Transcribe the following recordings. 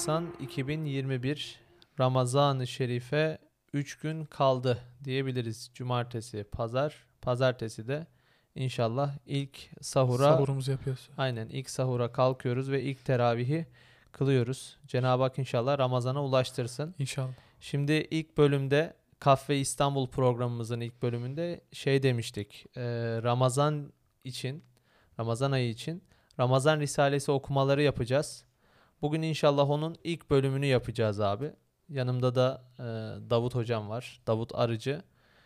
Nisan 2021 Ramazan-ı Şerif'e 3 gün kaldı diyebiliriz. Cumartesi, pazar, pazartesi de inşallah ilk Sahurumuzu yapıyoruz. aynen ilk sahura kalkıyoruz ve ilk teravihi kılıyoruz. Cenab-ı Hak inşallah Ramazan'a ulaştırsın. İnşallah. Şimdi ilk bölümde Kahve İstanbul programımızın ilk bölümünde demiştik. Ramazan için, Ramazan ayı için Ramazan Risalesi okumaları yapacağız. Bugün inşallah onun ilk bölümünü yapacağız abi. Yanımda da Davut hocam var. Davut Arıcı.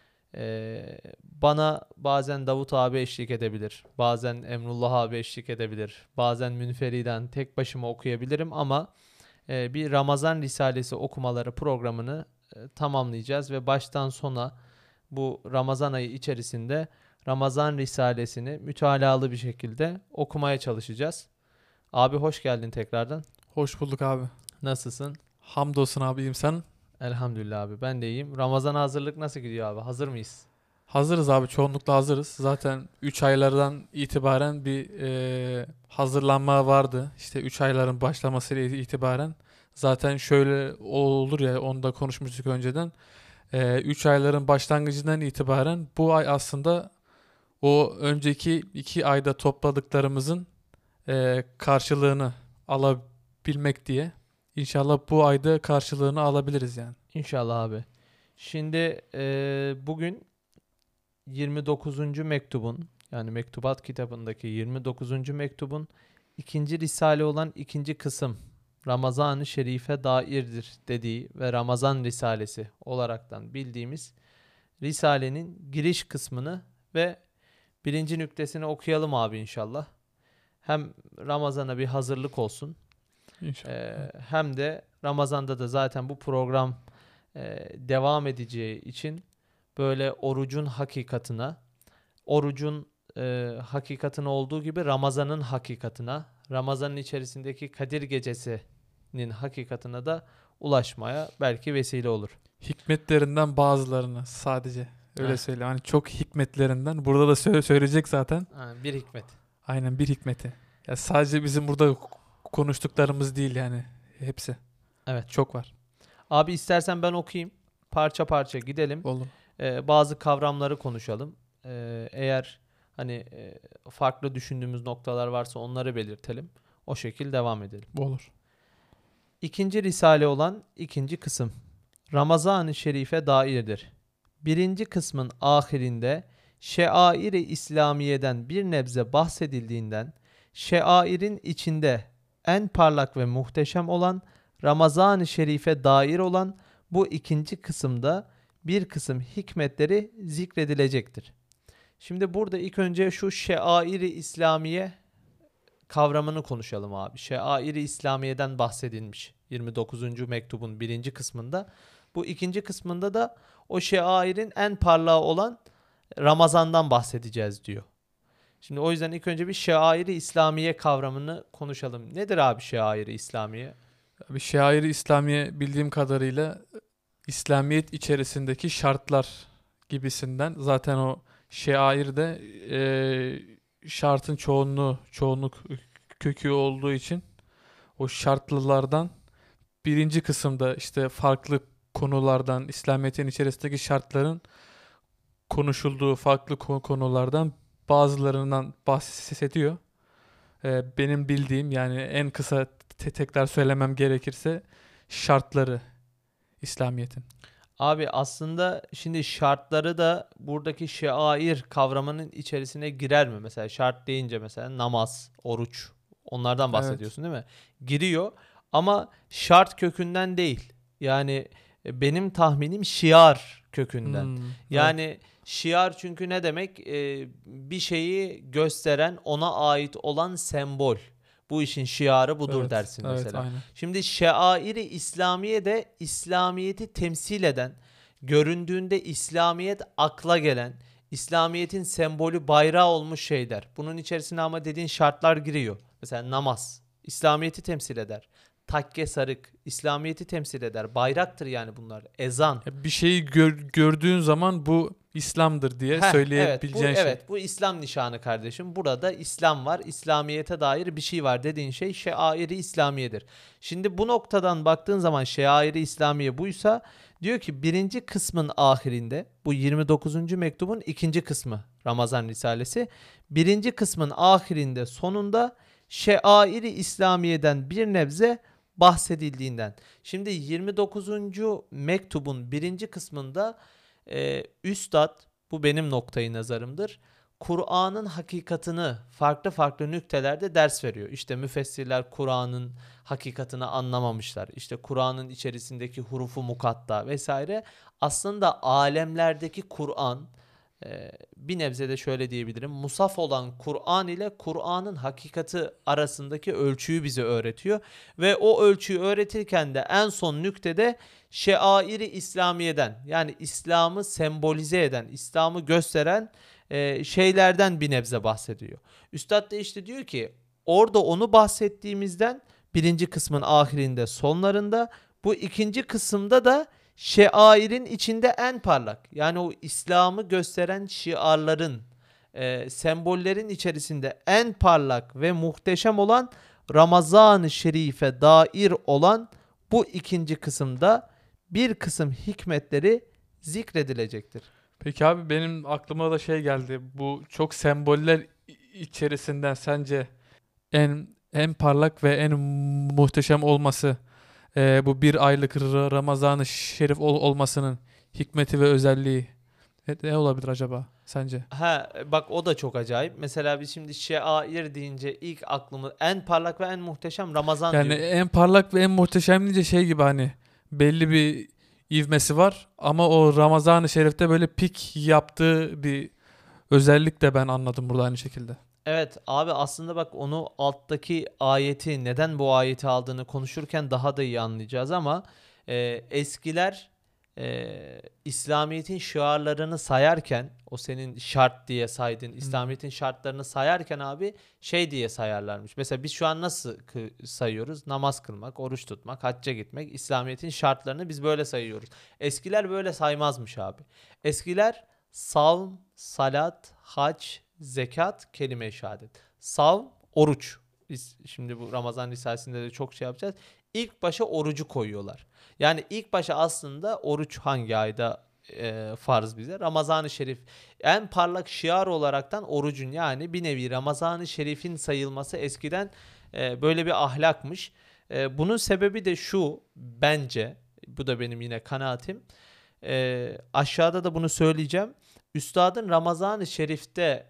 Bana bazen Davut abi eşlik edebilir. Bazen Emrullah abi eşlik edebilir. Bazen münferiden tek başıma okuyabilirim ama bir Ramazan Risalesi okumaları programını tamamlayacağız ve baştan sona bu Ramazan ayı içerisinde Ramazan Risalesini mütalalı bir şekilde okumaya çalışacağız. Abi hoş geldin tekrardan. Hoş bulduk abi. Nasılsın? Hamdolsun abi, iyiyim sen? Elhamdülillah abi ben de iyiyim. Ramazan'a hazırlık nasıl gidiyor abi? Hazır mıyız? Hazırız abi, çoğunlukla hazırız. Zaten 3 aylardan itibaren bir hazırlanma vardı. İşte 3 ayların başlamasıyla itibaren. Zaten şöyle olur ya, onu da konuşmuştuk önceden. 3 ayların başlangıcından itibaren bu ay aslında o önceki 2 ayda topladıklarımızın karşılığını alabilmek diye. İnşallah bu ayda karşılığını alabiliriz yani. İnşallah abi. Şimdi bugün 29. mektubun yani Mektubat kitabındaki 29. mektubun ikinci risale olan ikinci kısım Ramazan-ı Şerif'e dairdir dediği ve Ramazan Risalesi olaraktan bildiğimiz Risale'nin giriş kısmını ve birinci nüktesini okuyalım abi inşallah. Hem Ramazan'a bir hazırlık olsun. İnşallah. Hem de Ramazan'da da zaten bu program devam edeceği için böyle orucun hakikatine olduğu gibi Ramazan'ın hakikatine, Ramazan'ın içerisindeki Kadir Gecesi'nin hakikatine da ulaşmaya belki vesile olur. Hikmetlerinden bazılarını sadece öyle Heh. söyle. Hani çok hikmetlerinden. Burada da söyleyecek zaten. Bir hikmet. Aynen, bir hikmeti. Ya sadece bizim burada konuştuklarımız değil yani. Hepsi. Evet. Çok var. Abi istersen ben okuyayım. Parça parça gidelim. Olur. Bazı kavramları konuşalım. Eğer hani farklı düşündüğümüz noktalar varsa onları belirtelim. O şekilde devam edelim. Olur. İkinci risale olan ikinci kısım Ramazan-ı Şerif'e dairdir. Birinci kısmın ahirinde şeair-i İslamiye'den bir nebze bahsedildiğinden şeairin içinde en parlak ve muhteşem olan Ramazan-ı Şerif'e dair olan bu ikinci kısımda bir kısım hikmetleri zikredilecektir. Şimdi burada ilk önce şu şeair-i İslamiye kavramını konuşalım abi. Şeair-i İslamiye'den bahsedilmiş 29. mektubun birinci kısmında. Bu ikinci kısmında da o şeairin en parlağı olan Ramazan'dan bahsedeceğiz diyor. Şimdi o yüzden ilk önce bir şeair-i İslamiye kavramını konuşalım. Nedir abi şeair-i İslamiye? Bir şair-i İslamiye bildiğim kadarıyla İslamiyet içerisindeki şartlar gibisinden. Zaten o şair de şartın çoğunluk kökü olduğu için o şartlılardan birinci kısımda işte farklı konulardan, İslamiyet'in içerisindeki şartların konuşulduğu farklı konulardan bazılarından bahsediyor. Benim bildiğim, yani en kısa tekrar söylemem gerekirse, şartları İslamiyet'in. Abi aslında şimdi şartları da buradaki şeair kavramının içerisine girer mi? Mesela şart deyince mesela namaz, oruç onlardan bahsediyorsun değil mi? Giriyor ama şart kökünden değil. Yani benim tahminim şiar kökünden. Yani şiar çünkü ne demek? Bir şeyi gösteren, ona ait olan sembol. Bu işin şiarı budur dersin mesela. Aynen. Şimdi şeair-i İslamiye de İslamiyet'i temsil eden, göründüğünde İslamiyet akla gelen, İslamiyet'in sembolü bayrağı olmuş şeyler. Bunun içerisine ama dediğin şartlar giriyor. Mesela namaz, İslamiyet'i temsil eder. Takke sarık, İslamiyet'i temsil eder. Bayraktır yani bunlar. Ezan. Bir şeyi gördüğün zaman bu İslam'dır diye Evet, söyleyebileceğin şey. bu İslam nişanı kardeşim. Burada İslam var, İslamiyete dair bir şey var dediğin şey şeairi İslamiyedir. Şimdi bu noktadan baktığın zaman şeairi İslamiye buysa, diyor ki birinci kısmın ahirinde, bu 29. mektubun ikinci kısmı Ramazan Risalesi, birinci kısmın ahirinde, sonunda şeairi İslamiye'den bir nebze bahsedildiğinden. Şimdi 29. mektubun birinci kısmında Üstad, bu benim noktayı nazarımdır, Kur'an'ın hakikatini farklı farklı nüktelerde ders veriyor. İşte müfessirler Kur'an'ın hakikatini anlamamışlar. İşte Kur'an'ın içerisindeki hurufu mukatta vesaire. Aslında alemlerdeki Kur'an, bir nebze de şöyle diyebilirim, musaf olan Kur'an ile Kur'an'ın hakikati arasındaki ölçüyü bize öğretiyor. Ve o ölçüyü öğretirken de en son nüktede şeairi İslamiye'den, yani İslam'ı sembolize eden, İslam'ı gösteren şeylerden bir nebze bahsediyor. Üstad da işte diyor ki orada onu bahsettiğimizden birinci kısmın ahirinde, sonlarında, bu ikinci kısımda da şiairin içinde en parlak, yani o İslam'ı gösteren şiarların, sembollerin içerisinde en parlak ve muhteşem olan Ramazan-ı Şerif'e dair olan bu ikinci kısımda bir kısım hikmetleri zikredilecektir. Peki abi, benim aklıma da şey geldi. Bu çok semboller içerisinden sence en parlak ve en muhteşem olması, bu bir aylık Ramazan-ı Şerif olmasının hikmeti ve özelliği ne olabilir acaba sence? Ha bak, o da çok acayip. Mesela biz şimdi şair deyince ilk aklımız en parlak ve en muhteşem Ramazan Yani diyoruz. en parlak ve en muhteşem deyince şey gibi, hani belli bir ivmesi var ama o Ramazan-ı Şerif'te böyle pik yaptığı bir özellik de ben anladım burada aynı şekilde. Evet abi, aslında bak, onu alttaki ayeti, neden bu ayeti aldığını konuşurken daha da iyi anlayacağız ama eskiler İslamiyet'in şiarlarını sayarken, o senin şart diye saydığın İslamiyet'in şartlarını sayarken abi şey diye sayarlarmış. Mesela biz şu an nasıl sayıyoruz? Namaz kılmak, oruç tutmak, hacca gitmek, İslamiyet'in şartlarını biz böyle sayıyoruz. Eskiler böyle saymazmış abi. Eskiler savm, salat, hac, zekat, kelime-i şehadet. Savm, oruç. Biz şimdi bu Ramazan Risalesi'nde de çok şey yapacağız. İlk başa orucu koyuyorlar. Yani ilk başa aslında oruç hangi ayda farz bize? Ramazan-ı Şerif. En parlak şiar olaraktan orucun, yani bir nevi Ramazan-ı Şerif'in sayılması eskiden böyle bir ahlakmış. Bunun sebebi de şu bence, bu da benim yine kanaatim. Aşağıda da bunu söyleyeceğim. Üstadın Ramazan-ı Şerif'te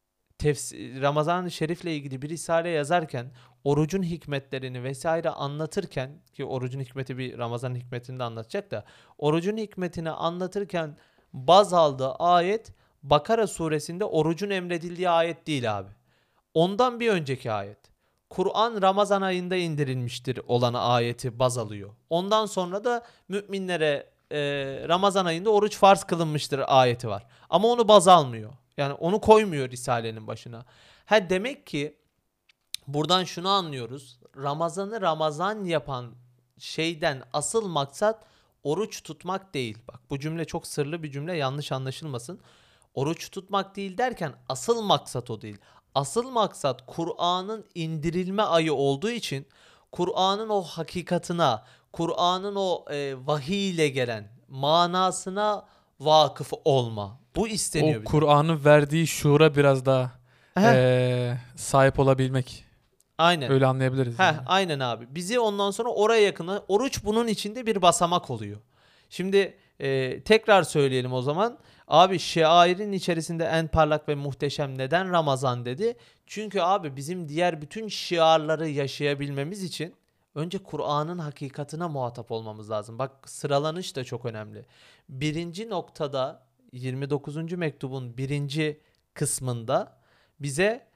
Ramazan-ı Şerif'le ilgili bir risale yazarken orucun hikmetlerini vesaire anlatırken, ki orucun hikmeti bir Ramazan hikmetini de anlatacak da, orucun hikmetini anlatırken baz aldığı ayet Bakara suresinde orucun emredildiği ayet değil abi. Ondan bir önceki ayet. Kur'an Ramazan ayında indirilmiştir olan ayeti baz alıyor. Ondan sonra da müminlere Ramazan ayında oruç farz kılınmıştır ayeti var. Ama onu baz almıyor. Yani onu koymuyor Risale'nin başına. Ha, demek ki buradan şunu anlıyoruz. Ramazan'ı Ramazan yapan şeyden asıl maksat oruç tutmak değil. Bak, bu cümle çok sırlı bir cümle, yanlış anlaşılmasın. Oruç tutmak değil derken asıl maksat o değil. Asıl maksat Kur'an'ın indirilme ayı olduğu için Kur'an'ın o hakikatına, Kur'an'ın o vahiy ile gelen manasına vakıf olma. Bu isteniyor O bizden. Kur'an'ın verdiği şuura biraz daha Heh, sahip olabilmek. aynen. Öyle anlayabiliriz yani. Aynen abi. Bizi ondan sonra oraya yakın. Oruç bunun içinde bir basamak oluyor. Şimdi tekrar söyleyelim o zaman. Abi şairin içerisinde en parlak ve muhteşem neden Ramazan dedi? Çünkü abi bizim diğer bütün şiarları yaşayabilmemiz için önce Kur'an'ın hakikatine muhatap olmamız lazım. Bak, sıralanış da çok önemli. Birinci noktada 29. mektubun birinci kısmında bize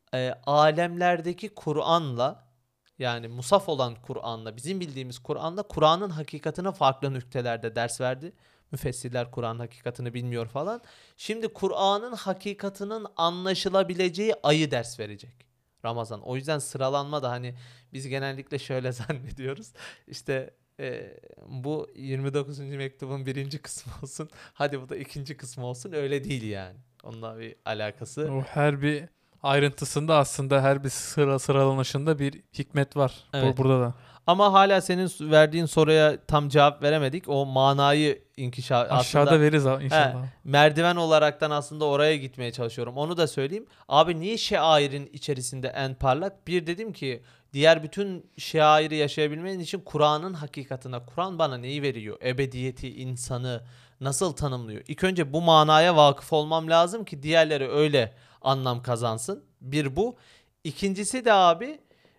alemlerdeki Kur'an'la, yani musaf olan Kur'an'la, bizim bildiğimiz Kur'an'la Kur'an'ın hakikatine farklı nüktelerde ders verdi. Müfessirler Kur'an'ın hakikatini bilmiyor falan. Şimdi Kur'an'ın hakikatinin anlaşılabileceği ayı ders verecek Ramazan. O yüzden sıralanma da, hani biz genellikle şöyle zannediyoruz. İşte Bu 29. mektubun birinci kısmı olsun. Hadi bu da ikinci kısmı olsun. Öyle değil yani. Onunla bir alakası. O her bir ayrıntısında aslında her bir sıralanışında bir hikmet var. Evet. Burada da. Ama hala senin verdiğin soruya tam cevap veremedik. O manayı Aşağıda aslında veririz inşallah. merdiven olaraktan aslında oraya gitmeye çalışıyorum. Onu da söyleyeyim. Abi niye şairin içerisinde en parlak? Bir dedim ki diğer bütün şairi yaşayabilmen için Kur'an'ın hakikatine. Kur'an bana neyi veriyor? Ebediyeti, insanı nasıl tanımlıyor? İlk önce bu manaya vakıf olmam lazım ki diğerleri öyle anlam kazansın. Bir bu. İkincisi de abi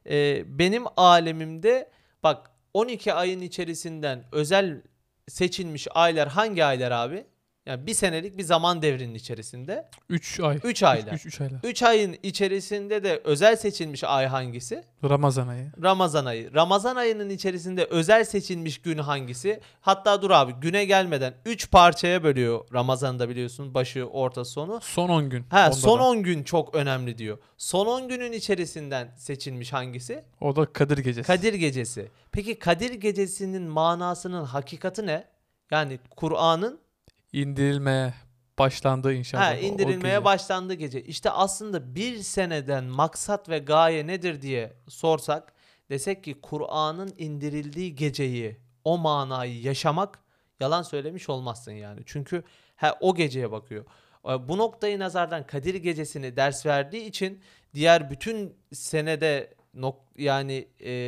benim alemimde bak 12 ayın içerisinden özel seçilmiş aylar hangi aylar abi? Yani bir senelik bir zaman devrinin içerisinde. 3 ay. 3 aylar. 3 aylar. 3 ayın içerisinde de özel seçilmiş ay hangisi? Ramazan ayı. Ramazan ayı. Ramazan ayının içerisinde özel seçilmiş gün hangisi? Hatta dur abi güne gelmeden 3 parçaya bölüyor Ramazan'da biliyorsun başı orta sonu. Son 10 gün. Son da. 10 gün çok önemli diyor. Son 10 günün içerisinden seçilmiş hangisi? O da Kadir Gecesi. Kadir Gecesi. Peki Kadir Gecesi'nin manasının hakikati ne? Yani Kur'an'ın İndirilmeye başlandığı inşallah. indirilmeye başlandığı gece. İşte aslında bir seneden maksat ve gaye nedir diye sorsak desek ki Kur'an'ın indirildiği geceyi o manayı yaşamak yalan söylemiş olmazsın yani. Çünkü o geceye bakıyor. Bu noktayı nazardan Kadir Gecesi'ni ders verdiği için diğer bütün senede yani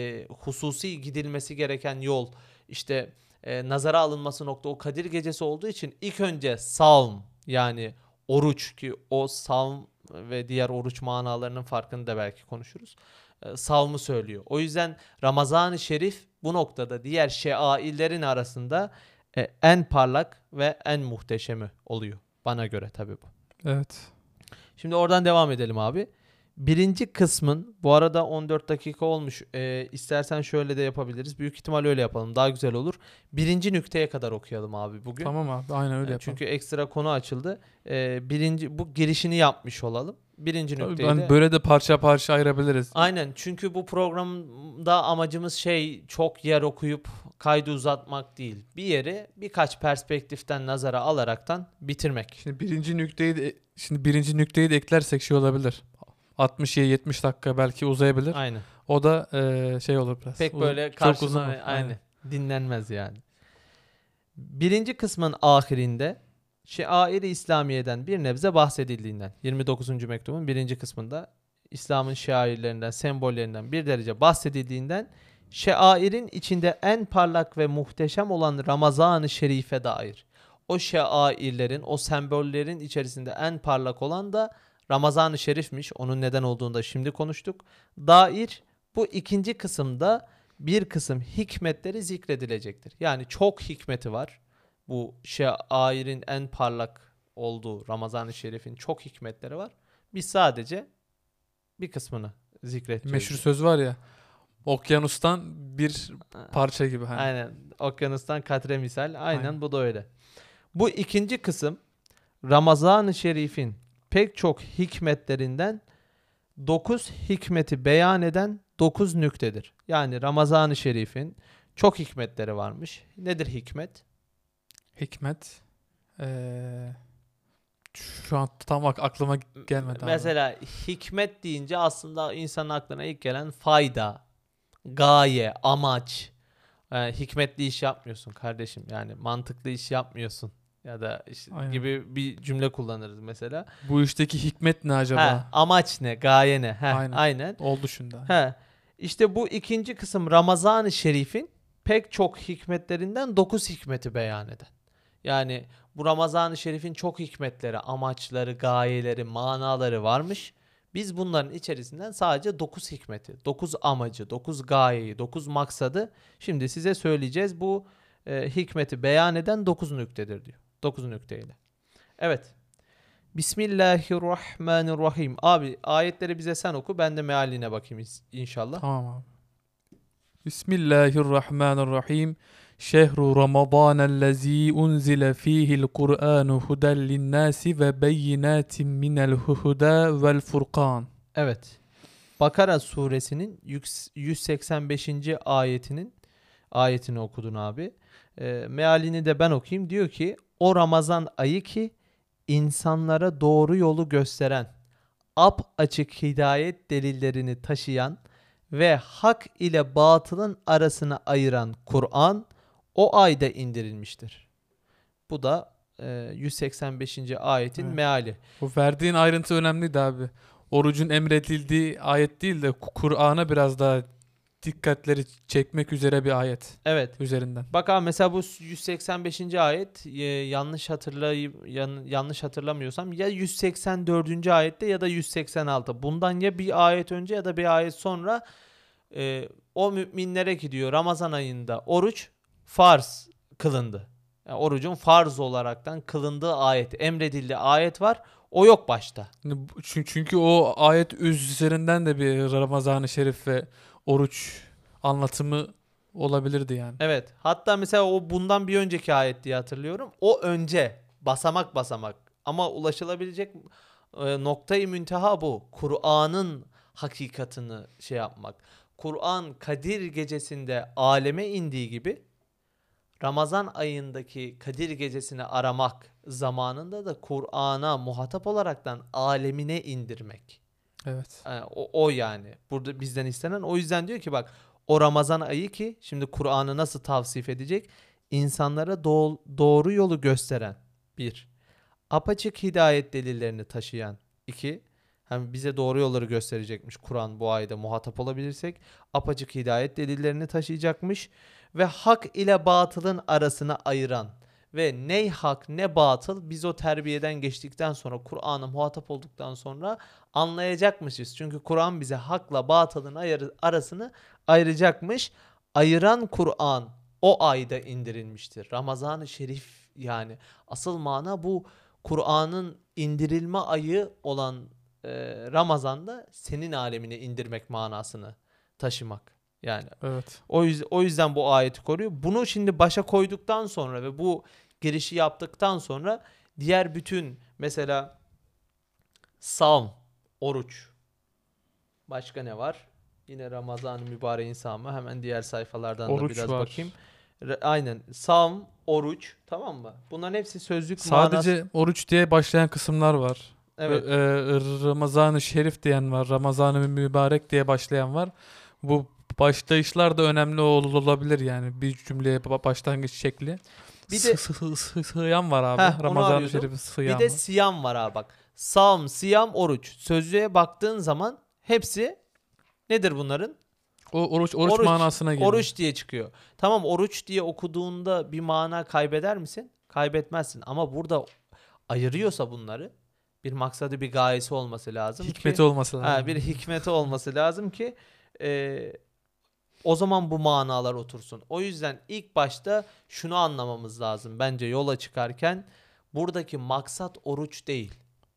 hususi gidilmesi gereken yol işte nazara alınması nokta o Kadir Gecesi olduğu için ilk önce savm yani oruç ki o savm ve diğer oruç manalarının farkını da belki konuşuruz. Savmı söylüyor. O yüzden Ramazan-ı Şerif bu noktada diğer şairlerin arasında en parlak ve en muhteşemi oluyor. Bana göre tabii bu. Evet. Şimdi oradan devam edelim abi. Birinci kısmın bu arada 14 dakika olmuş. İstersen şöyle de yapabiliriz. Büyük ihtimal öyle yapalım. Daha güzel olur. Birinci nükteye kadar okuyalım abi bugün. Tamam abi. Aynen öyle yapalım. Çünkü ekstra konu açıldı. Bu girişini yapmış olalım. Birinci nükteyi de. Böyle de parça parça ayırabiliriz. Aynen. Çünkü bu programda amacımız çok yer okuyup kaydı uzatmak değil. Bir yeri birkaç perspektiften nazara alaraktan bitirmek. Şimdi birinci nükteyi de eklersek olabilir. 60-70 dakika belki uzayabilir. Aynen. O da olur biraz. Pek böyle çok karşına uzun. aynen. Dinlenmez yani. Birinci kısmın ahirinde şair-i İslamiye'den bir nebze bahsedildiğinden 29. mektubun birinci kısmında İslam'ın şairlerinden, sembollerinden bir derece bahsedildiğinden şairin içinde en parlak ve muhteşem olan Ramazan-ı Şerif'e dair. O şairlerin, o sembollerin içerisinde en parlak olan da Ramazan-ı Şerif'miş. Onun neden olduğunu da şimdi konuştuk. Dair bu ikinci kısımda bir kısım hikmetleri zikredilecektir. Yani çok hikmeti var. Bu şairin en parlak olduğu Ramazan-ı Şerif'in çok hikmetleri var. Biz sadece bir kısmını zikredeceğiz. Meşhur söz var ya. Okyanustan bir parça gibi. Hani. Aynen. Okyanustan katre misal. Aynen bu da öyle. Bu ikinci kısım Ramazan-ı Şerif'in pek çok hikmetlerinden 9 hikmeti beyan eden 9 nüktedir. Yani Ramazan-ı Şerif'in çok hikmetleri varmış. Nedir hikmet? Hikmet şu an tam aklıma gelmedi. Mesela abi. Hikmet deyince aslında insanın aklına ilk gelen fayda, gaye, amaç. Hikmetli iş yapmıyorsun kardeşim. Yani mantıklı iş yapmıyorsun. Ya da gibi bir cümle kullanırız mesela. Bu işteki hikmet ne acaba? Amaç ne? Gaye ne? Aynen. Oldu şimdi. İşte bu ikinci kısım Ramazan-ı Şerif'in pek çok hikmetlerinden 9 hikmeti beyan eden. Yani bu Ramazan-ı Şerif'in çok hikmetleri, amaçları, gayeleri, manaları varmış. Biz bunların içerisinden sadece 9 hikmeti, 9 amacı, 9 gayeyi, 9 maksadı şimdi size söyleyeceğiz. Bu hikmeti beyan eden 9 nüktedir diyor. 9 nükteyle. Evet. Bismillahirrahmanirrahim. Abi ayetleri bize sen oku. Ben de mealine bakayım inşallah. Tamam abi. Bismillahirrahmanirrahim. Şehru Ramazanellezî unzile fîhil Kur'ânu huden linnâsi ve beyinâtin minel huhudâ vel furqân. Evet. Bakara suresinin 185. ayetini okudun abi. Mealini de ben okuyayım. Diyor ki o Ramazan ayı ki insanlara doğru yolu gösteren, açık hidayet delillerini taşıyan ve hak ile batılın arasını ayıran Kur'an o ayda indirilmiştir. Bu da 185. ayetin Evet. meali. Bu verdiğin ayrıntı önemliydi abi. Orucun emredildiği ayet değil de Kur'an'a biraz daha dikkatleri çekmek üzere bir ayet Evet. üzerinden. Bak abi mesela bu 185. ayet yanlış hatırlamıyorsam ya 184. ayette ya da 186. Bundan ya bir ayet önce ya da bir ayet sonra o müminlere ki diyor Ramazan ayında oruç farz kılındı. Yani orucun farz olaraktan kılındığı ayet, emredildiği ayet var. O yok başta. Çünkü o ayet üzerinden de bir Ramazan-ı Şerif ve oruç anlatımı olabilirdi yani. Evet. Hatta mesela o bundan bir önceki ayet diye hatırlıyorum. O önce basamak basamak ama ulaşılabilecek noktayı münteha bu. Kur'an'ın hakikatini şey yapmak. Kur'an Kadir gecesinde aleme indiği gibi Ramazan ayındaki Kadir gecesini aramak zamanında da Kur'an'a muhatap olaraktan alemine indirmek. Evet. O yani. Burada bizden istenen. O yüzden diyor ki bak o Ramazan ayı ki şimdi Kur'an'ı nasıl tavsif edecek? İnsanlara doğru yolu gösteren. Bir. Apaçık hidayet delillerini taşıyan. İki. Hem bize doğru yolları gösterecekmiş Kur'an bu ayda muhatap olabilirsek. Apaçık hidayet delillerini taşıyacakmış. Ve hak ile batılın arasını ayıran. Ve ne hak ne batıl biz o terbiyeden geçtikten sonra Kur'an'a muhatap olduktan sonra anlayacakmışız. Çünkü Kur'an bize hakla batılın arasını ayıracakmış. Ayıran Kur'an o ayda indirilmiştir. Ramazan-ı Şerif yani asıl mana bu Kur'an'ın indirilme ayı olan Ramazan'da senin alemine indirmek manasını taşımak. Yani Evet. o yüzden bu ayeti koruyor. Bunu şimdi başa koyduktan sonra ve bu girişi yaptıktan sonra diğer bütün mesela savm, oruç. Başka ne var? Yine Ramazan-ı mübareğin savmı. Hemen diğer sayfalardan da Oruç biraz var. bakayım. Aynen. Savm, oruç. Tamam mı? Bunların hepsi sözlük manası. Sadece oruç diye başlayan kısımlar var. Evet. Ramazan-ı Şerif diyen var. Ramazan-ı Mübarek diye başlayan var. Bu başlayışlar da önemli olabilir yani. Bir cümleye başlangıç şekli. Bir de Sıyam var abi. onu Ramazan-ı arıyordum. Şerif'in Bir sıyam de var. siyam var abi bak. Savm, siyam, oruç. Sözlüğe baktığın zaman hepsi nedir bunların? O oruç Oruç. manasına geliyor. Oruç diye çıkıyor. Tamam oruç diye okuduğunda bir mana kaybeder misin? Kaybetmezsin. Ama burada ayırıyorsa bunları bir maksadı bir gayesi olması lazım Hikmeti ki olması lazım. bir hikmeti olması lazım ki e, o zaman bu manalar otursun. O yüzden ilk başta şunu anlamamız lazım. Bence yola çıkarken buradaki maksat oruç değil.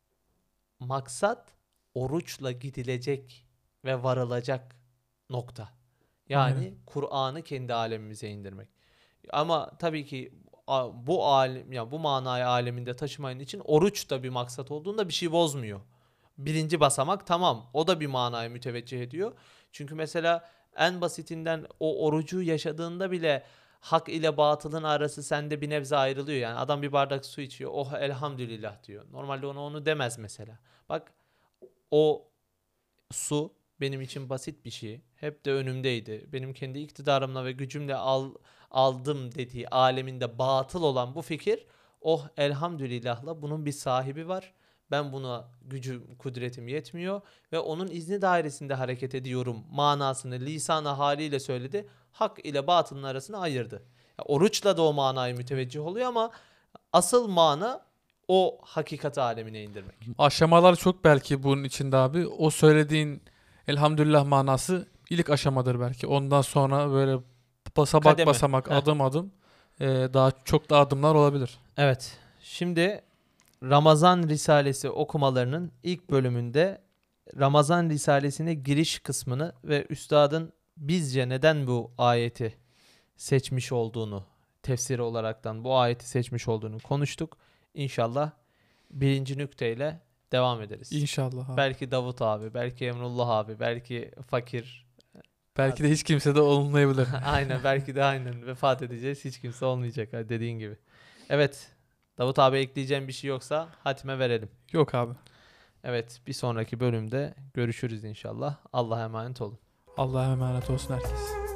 Maksat oruçla gidilecek ve varılacak nokta. Aynen. Yani Kur'an'ı kendi alemimize indirmek. Ama tabii ki bu alem ya bu manayı aleminde taşımayın için oruç da bir maksat olduğunda bir şey bozmuyor. Birinci basamak tamam. O da bir manayı müteveccih ediyor. Çünkü mesela en basitinden o orucu yaşadığında bile hak ile batılın arası sende bir nebze ayrılıyor. Yani adam bir bardak su içiyor. Oh elhamdülillah diyor. Normalde onu demez mesela. Bak o su benim için basit bir şey. Hep de önümdeydi. Benim kendi iktidarımla ve gücümle aldım dediği aleminde batıl olan bu fikir oh elhamdülillahla bunun bir sahibi var. Ben buna gücüm, kudretim yetmiyor ve onun izni dairesinde hareket ediyorum manasını lisan-ı haliyle söyledi. Hak ile batılın arasını ayırdı. Ya, oruçla da o manayı müteveccih oluyor ama asıl mana o hakikat alemine indirmek. Aşamalar çok belki bunun içinde abi. O söylediğin elhamdülillah manası ilk aşamadır belki. Ondan sonra böyle basamak Kademe. basamak, Heh. adım adım daha çok da adımlar olabilir. Evet. Şimdi Ramazan Risalesi okumalarının ilk bölümünde Ramazan Risalesi'ne giriş kısmını ve üstadın bizce neden bu ayeti seçmiş olduğunu, tefsiri olaraktan bu ayeti seçmiş olduğunu konuştuk. İnşallah birinci nükteyle devam ederiz. İnşallah abi. Belki Davut abi, belki Emrullah abi, belki Fakir. Belki de hiç kimse de olmayabilir. Aynen, belki de aynen vefat edeceğiz. Hiç kimse olmayacak dediğin gibi. Evet. Davut abi, ekleyeceğim bir şey yoksa hatime verelim. Yok abi. Evet, bir sonraki bölümde görüşürüz inşallah. Allah'a emanet olun. Allah'a emanet olsun herkes.